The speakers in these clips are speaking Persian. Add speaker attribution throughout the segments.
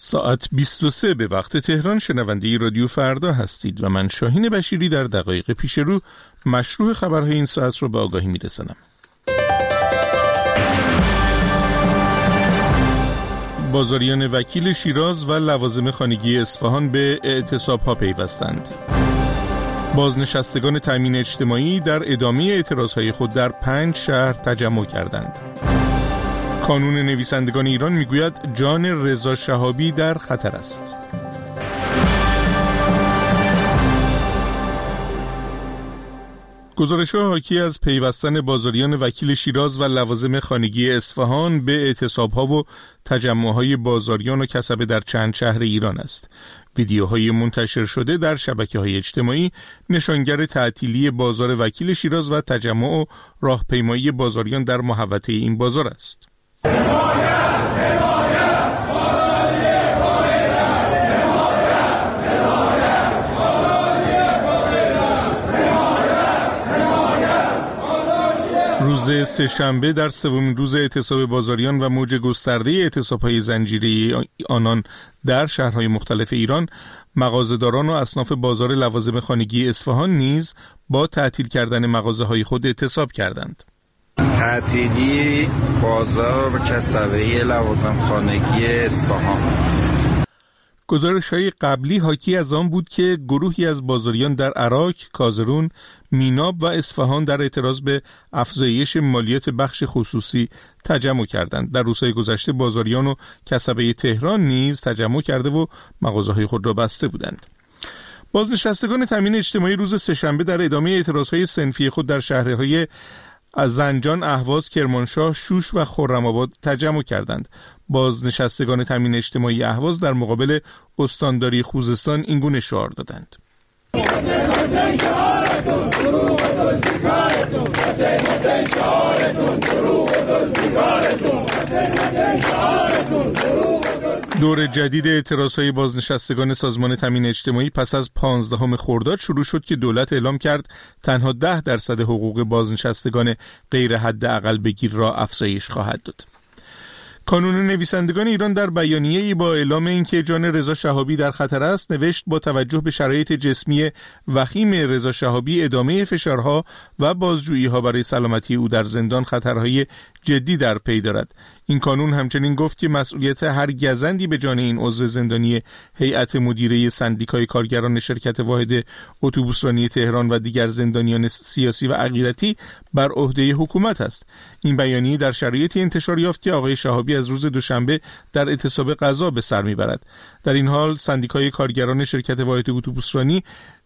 Speaker 1: ساعت 23 به وقت تهران شنونده رادیو فردا هستید و من شاهین بشیری در دقایق پیش رو مشروع خبرهای این ساعت رو به آگاهی میرسانم. بازاریان وکیل شیراز و لوازم خانگی اصفهان به اعتصاب‌ها پیوستند. بازنشستگان تامین اجتماعی در ادامه اعتراضهای خود در 5 شهر تجمع کردند. کانون نویسندگان ایران میگوید جان رضا شهابی در خطر است. گزارش‌ها حاکی از پیوستن بازاریان وکیل شیراز و لوازم خانگی اصفهان به اعتصاب‌ها و تجمع‌های بازاریان و کسبه در چند شهر ایران است. ویدیوهای منتشر شده در شبکه‌های اجتماعی نشانگر تعطیلی بازار وکیل شیراز و تجمع و راهپیمایی بازاریان در محوطه این بازار است. روز سه‌شنبه در سومین روز اعتصاب بازاریان و موج گسترده اعتصاب‌های زنجیره‌ای آنان در شهرهای مختلف ایران، مغازه‌داران و اصناف بازار لوازم خانگی اصفهان نیز با تعطیل کردن مغازه‌های خود اعتصاب کردند.
Speaker 2: تعطیلی بازار و کسبه لوازم خانگی اصفهان.
Speaker 1: گزارش‌های قبلی حاکی از آن بود که گروهی از بازاریان در عراق، کازرون، میناب و اصفهان در اعتراض به افزایش مالیات بخش خصوصی تجمع کردند. در روزهای گذشته بازاریان و کسبه تهران نیز تجمع کرده و مغازه‌های خود را بسته بودند. بازنشستگان تامین اجتماعی روز سه‌شنبه در ادامه اعتراضهای صنفی خود در شهرهای از زنجان، اهواز، کرمانشاه، شوش و خرم‌آباد تجمع کردند. بازنشستگان تامین اجتماعی اهواز در مقابل استانداری خوزستان اینگونه شعار دادند: دور جدید اعتراضهای بازنشستگان سازمان تامین اجتماعی پس از 15 خرداد شروع شد که دولت اعلام کرد تنها 10% حقوق بازنشستگان غیر حداقل بگیر را افزایش خواهد داد. کانون نویسندگان ایران در بیانیه‌ای با اعلام اینکه جان رضا شهابی در خطر است نوشت با توجه به شرایط جسمی وخیم رضا شهابی، ادامه فشارها و بازجویی‌ها برای سلامتی او در زندان خطرهای جدی در پی دارد. این کانون همچنین گفت که مسئولیت هر گزندی به جان این عضو زندانی هیئت مدیره سندیکای کارگران شرکت واحد اتوبوسرانی تهران و دیگر زندانیان سیاسی و عقیدتی بر عهده حکومت است. این بیانیه در شرایطی انتشار یافت که آقای شهابی از روز دوشنبه در اعتصاب قضا به سر میبرد. در این حال سندیکای کارگران شرکت واحد اتوبوسرانی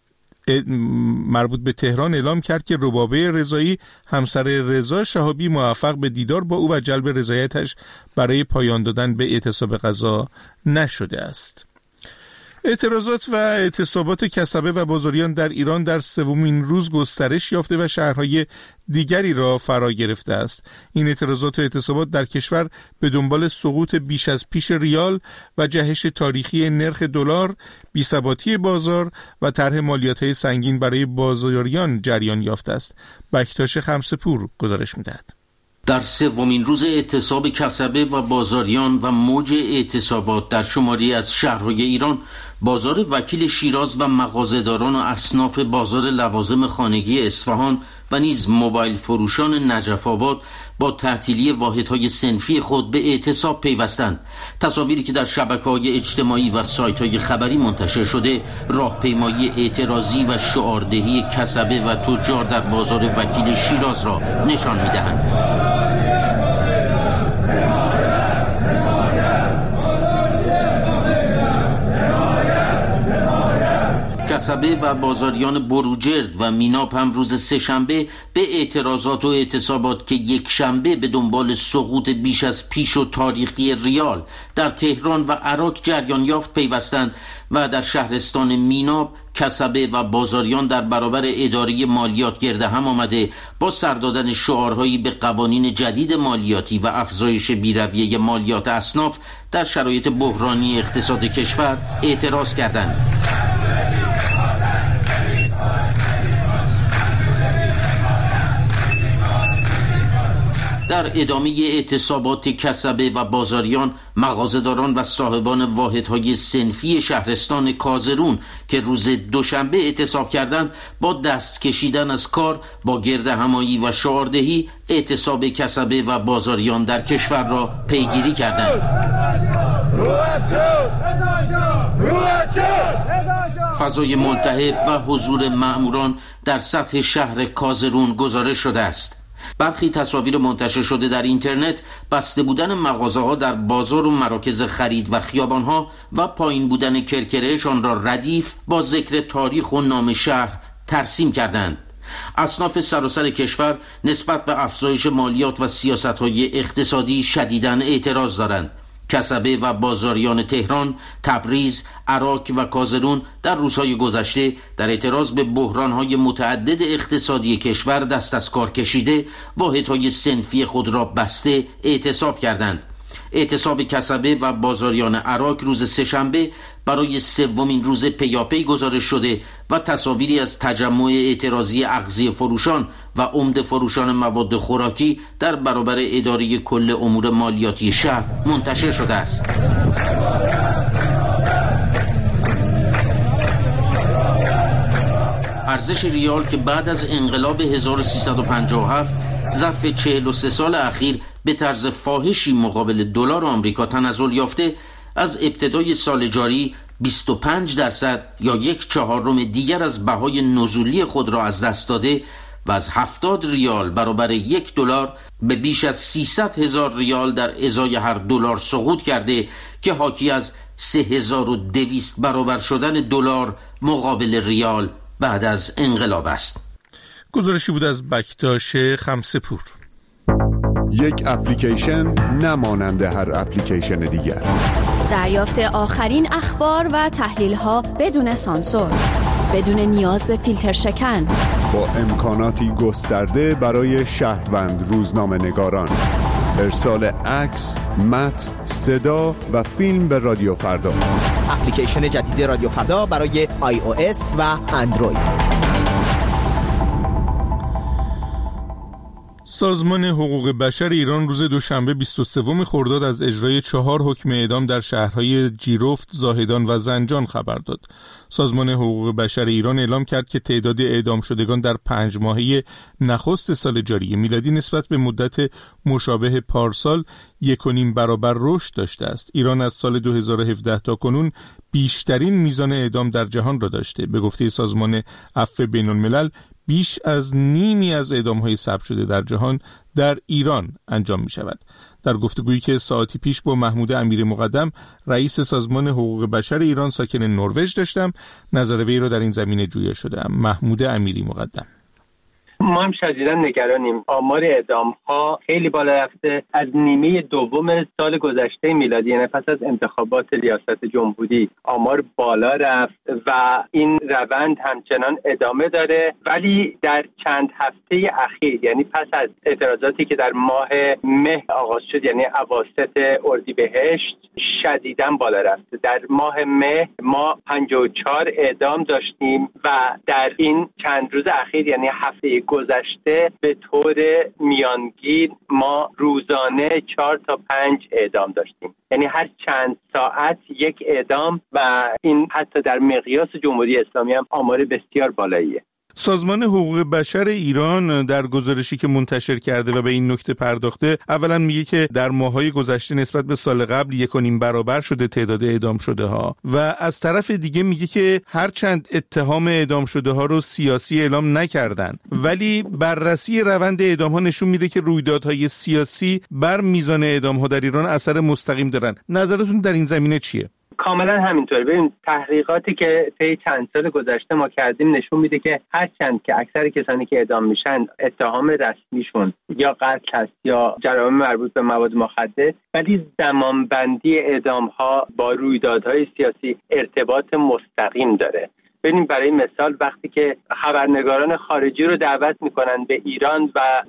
Speaker 1: مربوط به تهران اعلام کرد که ربابه رضایی، همسر رضا شهابی، موفق به دیدار با او و جلب رضایتش برای پایان دادن به اعتصاب قضا نشده است. اعتراضات و اعتصابات کسبه و بازاریان در ایران در سومین روز گسترش یافته و شهرهای دیگری را فرا گرفته است. این اعتراضات و اعتصابات در کشور به دنبال سقوط بیش از پیش ریال و جهش تاریخی نرخ دلار، بی‌ثباتی بازار و طرح مالیات‌های سنگین برای بازاریان جریان یافته است. بکتاش خمسه‌پور گزارش می‌دهد.
Speaker 3: در سومین روز اعتصاب کسبه و بازاریان و موج اعتصابات در شماری از شهرهای ایران، بازار وکیل شیراز و مغازه‌داران و اصناف بازار لوازم خانگی اصفهان و نیز موبایل فروشان نجف آباد با تعطیلی واحدهای صنفی خود به اعتصاب پیوستند. تصاویری که در شبکه‌های اجتماعی و سایت‌های خبری منتشر شده، راهپیمایی اعتراضی و شعاردهی کسبه و تجار در بازار وکیل شیراز را نشان می‌دهند. کسبه و بازاریان بروجرد و میناب هم روز سه‌شنبه به اعتراضات و اعتصابات که یک شنبه به دنبال سقوط بیش از پیش و تاریخی ریال در تهران و عراق جریان یافت پیوستند و در شهرستان میناب کسبه و بازاریان در برابر اداره مالیات گرد هم آمده با سر دادن شعارهایی به قوانین جدید مالیاتی و افزایش بی‌رویه مالیات اصناف در شرایط بحرانی اقتصاد کشور اعتراض کردند. در ادامه اعتصابات کسبه و بازاریان، مغازه‌داران و صاحبان واحدهای صنفی شهرستان کازرون که روز دوشنبه اعتصاب کردند، با دست کشیدن از کار، با گردهمایی و شعاردهی اعتصاب کسبه و بازاریان در کشور را پیگیری کردند. فضای ملتهب و حضور مأموران در سطح شهر کازرون گزارش شده است. برخی تصاویر منتشر شده در اینترنت بسته بودن مغازه‌ها در بازار و مراکز خرید و خیابان‌ها و پایین بودن کرکره‌شان را ردیف با ذکر تاریخ و نام شهر ترسیم کردند. اصناف سراسر کشور نسبت به افزایش مالیات و سیاست‌های اقتصادی شدیداً اعتراض دارند. کسبه و بازاریان تهران، تبریز، عراق و کازرون در روزهای گذشته در اعتراض به بحران‌های متعدد اقتصادی کشور دست از کار کشیده، واحدهای صنفی خود را بسته اعتصاب کردند. اعتصاب کسبه و بازاریان عراق روز سه‌شنبه برای سومین روز پیاپی گزارش شده و تصاویری از تجمع اعتراضی اغذیه فروشان و عمده فروشان مواد خوراکی در برابر اداره کل امور مالیاتی شهر منتشر شده است. ارزش ریال که بعد از انقلاب 1357 ظرف 43 سال اخیر به طرز فاحشی مقابل دلار آمریکا تنزل یافته، از ابتدای سال جاری 25% یا 1/4 دیگر از بهای نزولی خود را از دست داده و از 70 ریال برابر $1 به بیش از 300,000 ریال در ازای هر دلار سقوط کرده که حاکی از 3200 برابر شدن دلار مقابل ریال بعد از انقلاب است.
Speaker 1: گزارشی بود از بکتاش خمسه‌پور.
Speaker 4: یک اپلیکیشن نمانند هر اپلیکیشن دیگر.
Speaker 5: دریافت آخرین اخبار و تحلیل‌ها بدون سانسور، بدون نیاز به فیلتر شکن،
Speaker 4: با امکاناتی گسترده برای شهروند روزنامه‌نگاران. ارسال عکس، متن، صدا و فیلم به رادیو فردا.
Speaker 6: اپلیکیشن جدید رادیو فردا برای iOS و اندروید.
Speaker 1: سازمان حقوق بشر ایران روز دوشنبه 23 خرداد از اجرای 4 حکم اعدام در شهرهای جیرفت، زاهدان و زنجان خبر داد. سازمان حقوق بشر ایران اعلام کرد که تعداد اعدام شدگان در 5 ماهه نخست سال جاری میلادی نسبت به مدت مشابه پارسال 1.5 برابر رشد داشته است. ایران از سال 2017 تا کنون بیشترین میزان اعدام در جهان را داشته. به گفته سازمان عفو بین‌الملل، بیش از نیمی از اعدام‌های ثبت شده در جهان در ایران انجام می‌شود. در گفتگویی که ساعتی پیش با محمود امیری مقدم، رئیس سازمان حقوق بشر ایران ساکن نروژ داشتم، نظر وی را در این زمینه جویا شدم. محمود امیری مقدم:
Speaker 7: ما هم شدیداً نگرانیم. آمار اعدام‌ها خیلی بالا رفته. از نیمه دوم سال گذشته میلادی، یعنی پس از انتخابات ریاست جمهوری، آمار بالا رفت و این روند همچنان ادامه داره. ولی در چند هفته اخیر، یعنی پس از اعتراضاتی که در ماه مه آغاز شد، یعنی اواسط اردیبهشت، شدیداً بالا رفته. در ماه مه ما 54 اعدام داشتیم و در این چند روز اخیر، یعنی هفته گذشته، به طور میانگین ما روزانه 4 تا 5 اعدام داشتیم. یعنی هر چند ساعت یک اعدام و این حتی در مقیاس جمهوری اسلامی هم آمار بسیار بالاییه.
Speaker 1: سازمان حقوق بشر ایران در گزارشی که منتشر کرده و به این نکته پرداخته، اولا میگه که در ماه‌های گذشته نسبت به سال قبل 1.5 برابر شده تعداد اعدام شده ها و از طرف دیگه میگه که هرچند اتهام اعدام شده ها رو سیاسی اعلام نکردن، ولی بررسی روند اعدام ها نشون میده که رویدادهای سیاسی بر میزان اعدام ها در ایران اثر مستقیم دارن. نظرتون در این زمینه چیه؟
Speaker 7: کاملا همینطوره. ببین، تحقیقاتی که طی چند سال گذشته ما کردیم نشون میده که هرچند که اکثر کسانی که اعدام میشن اتهام رسمیشون یا قتل هست یا جرایم مربوط به مواد مخدر، ولی زمانبندی اعدام ها با رویدادهای سیاسی ارتباط مستقیم داره. ببینیم برای مثال وقتی که خبرنگاران خارجی رو دعوت میکنن به ایران و در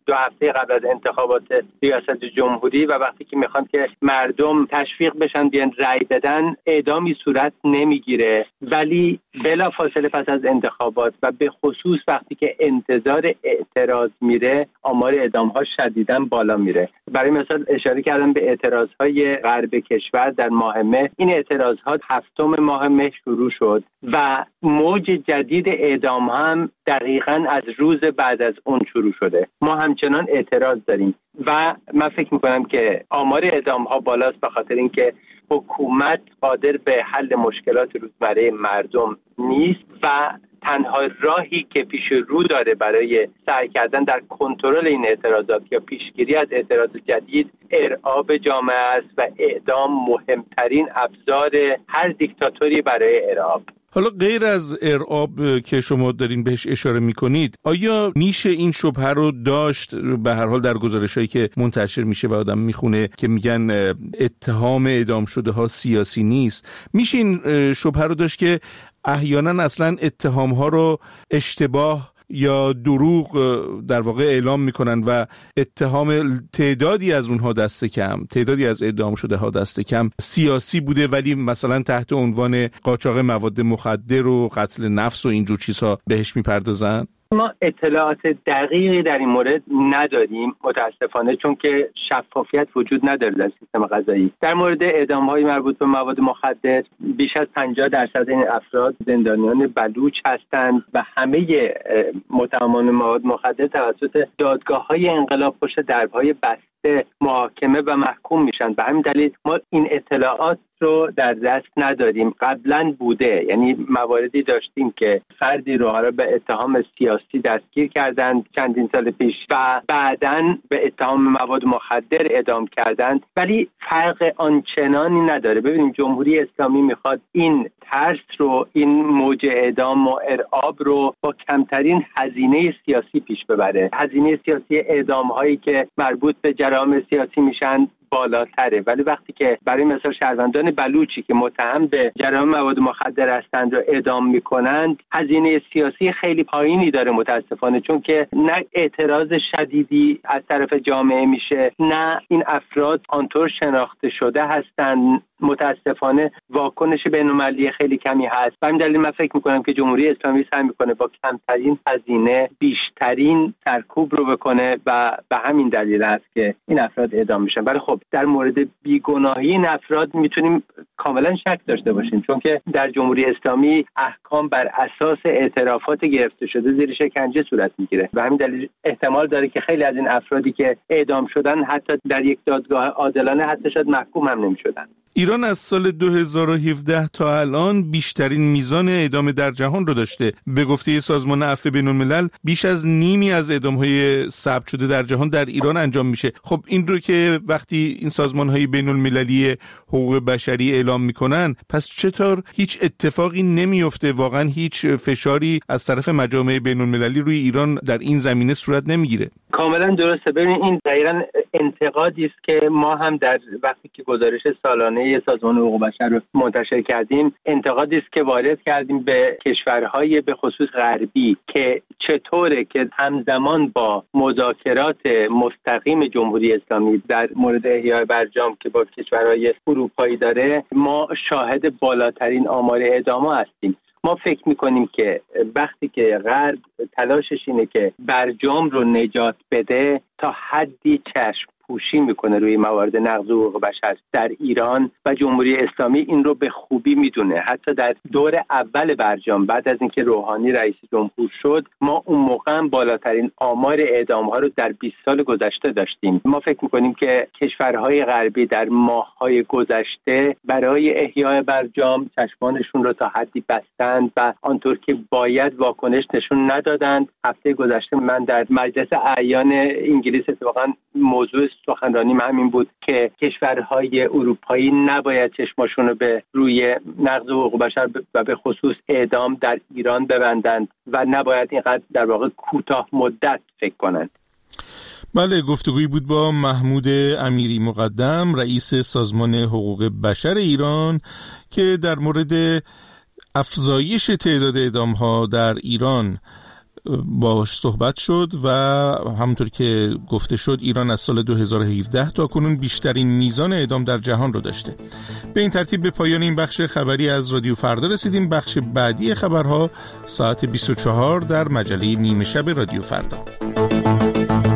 Speaker 7: 2 هفته قبل از انتخابات ریاست جمهوری و وقتی که میخوان که مردم تشویق بشن بیان رأی بدن اعدامی صورت نمیگیره، ولی بلافاصله پس از انتخابات و به خصوص وقتی که انتظار اعتراض میره آمار اعدام‌ها شدیداً بالا میره. برای مثال اشاره کردم به اعتراض‌های غرب کشور در ماه مه. این اعتراض‌ها 7 ماه مه شروع شد و موج جدید اعدام هم دقیقاً از روز بعد از اون شروع شده. ما همچنان اعتراض داریم و من فکر می‌کنم که آمار اعدام‌ها بالاست به خاطر اینکه حکومت قادر به حل مشکلات روزمره مردم نیست و تنها راهی که پیش رو داره برای سعی کردن در کنترل این اعتراضات یا پیشگیری از اعتراض جدید ارعاب جامعه است و اعدام مهمترین ابزار هر دیکتاتوری برای ارعاب.
Speaker 1: حالا غیر از ارعاب که شما دارین بهش اشاره میکنید، آیا میشه این شبهه رو داشت؟ به هر حال در گزارشایی که منتشر میشه و آدم میخونه که میگن اتهام اعدام شده ها سیاسی نیست، میشه این شبهه رو داشت که احیانا اصلا اتهام ها رو اشتباه یا دروغ در واقع اعلام میکنن و اتهام تعدادی از اونها دست کم، تعدادی از اعدام شده ها دست کم سیاسی بوده، ولی مثلا تحت عنوان قاچاق مواد مخدر و قتل نفس و اینجور چیزها بهش میپردازن؟
Speaker 7: ما اطلاعات دقیقی در این مورد نداریم متاسفانه، چون که شفافیت وجود نداره در سیستم قضایی. در مورد اعدام‌های مربوط به مواد مخدر بیش از 50% این افراد زندانیان بلوچ هستند و همه متهمان مواد مخدر توسط دادگاه‌های انقلاب پشت درب‌های بسته محاکمه و محکوم میشن. به همین دلیل ما این اطلاعات رو در دست نداریم. قبلا بوده، یعنی مواردی داشتیم که فردی رو حالا به اتهام سیاسی دستگیر کردند چندین سال پیش و بعداً به اتهام مواد مخدر اعدام کردند، ولی فرق آنچنانی نداره. ببینیم جمهوری اسلامی میخواد این ترس رو، این موج اعدام و ارعاب رو با کمترین هزینه سیاسی پیش ببره. هزینه سیاسی اعدام هایی که مربوط به جرائم سیاسی میشن بالاتره، ولی وقتی که برای مثال شهروندان بلوچی که متهم به جرائم مواد مخدر هستند رو اعدام میکنند، هزینه سیاسی خیلی پایینی داره متاسفانه، چون که نه اعتراض شدیدی از طرف جامعه میشه، نه این افراد آنطور شناخته شده هستند. متاسفانه واکنش بین‌المللی خیلی کمی هست. به همین دلیل من فکر میکنم که جمهوری اسلامی سعی میکنه با کمترین هزینه بیشترین سرکوب رو بکنه و به همین دلیل است که این افراد اعدام میشن. ولی خب در مورد بیگناهی این افراد میتونیم کاملا شک داشته باشیم، چون که در جمهوری اسلامی احکام بر اساس اعترافات گرفته شده زیر شکنجه صورت میگیره و همین دلیل احتمال داره که خیلی از این افرادی که اعدام شدن حتی در یک دادگاه عادلانه حتی شاید محکوم هم نمیشدن.
Speaker 1: ایران از سال 2017 تا الان بیشترین میزان اعدام در جهان رو داشته. به گفته سازمان عفو بین‌الملل بیش از نیمی از اعدام‌های ثبت شده در جهان در ایران انجام میشه. خب این رو که وقتی این سازمان‌های بین‌المللی حقوق بشری اعلام میکنن، پس چطور هیچ اتفاقی نمیفته؟ واقعا هیچ فشاری از طرف مجامع بین‌المللی روی ایران در این زمینه صورت نمیگیره؟
Speaker 7: کاملا درسته. ببینید این دقیقاً انتقادی است که ما هم در وقتی که گزارش سالانه سازمان حقوق بشر رو منتشر کردیم، انتقادی است که وارد کردیم به کشورهای به خصوص غربی که چطوره که همزمان با مذاکرات مستقیم جمهوری اسلامی در مورد احیای برجام که با کشورهای اروپایی داره، ما شاهد بالاترین آمار اعدام‌ها هستیم. ما فکر میکنیم که وقتی که غرب تلاشش اینه که برجام رو نجات بده، تا حدی چشم پوشی میکنه روی موارد نقض حقوق بشر در ایران و جمهوری اسلامی این رو به خوبی میدونه. حتی در دور اول برجام بعد از اینکه روحانی رئیس جمهور شد، ما اون موقع هم بالاترین آمار اعدام ها رو در 20 سال گذشته داشتیم. ما فکر میکنیم که کشورهای غربی در ماه‌های گذشته برای احیای برجام چشمانشون رو تا حدی بستند و آنطور که باید واکنش نشون ندادند. هفته گذشته من در مجلس اعیان انگلیس اتفاقا موضوع سخنرانی همین بود که کشورهای اروپایی نباید چشماشون رو به روی نقض حقوق بشر و به خصوص اعدام در ایران ببندند و نباید اینقدر در واقع کوتاه مدت فکر کنند.
Speaker 1: بله، گفتگویی بود با محمود امیری مقدم، رئیس سازمان حقوق بشر ایران، که در مورد افزایش تعداد اعدام‌ها در ایران باهاش صحبت شد و همونطور که گفته شد ایران از سال 2017 تا کنون بیشترین میزان اعدام در جهان رو داشته. به این ترتیب به پایان این بخش خبری از رادیو فردا رسیدیم. بخش بعدی خبرها ساعت 24 در مجله نیمه شب رادیو فردا.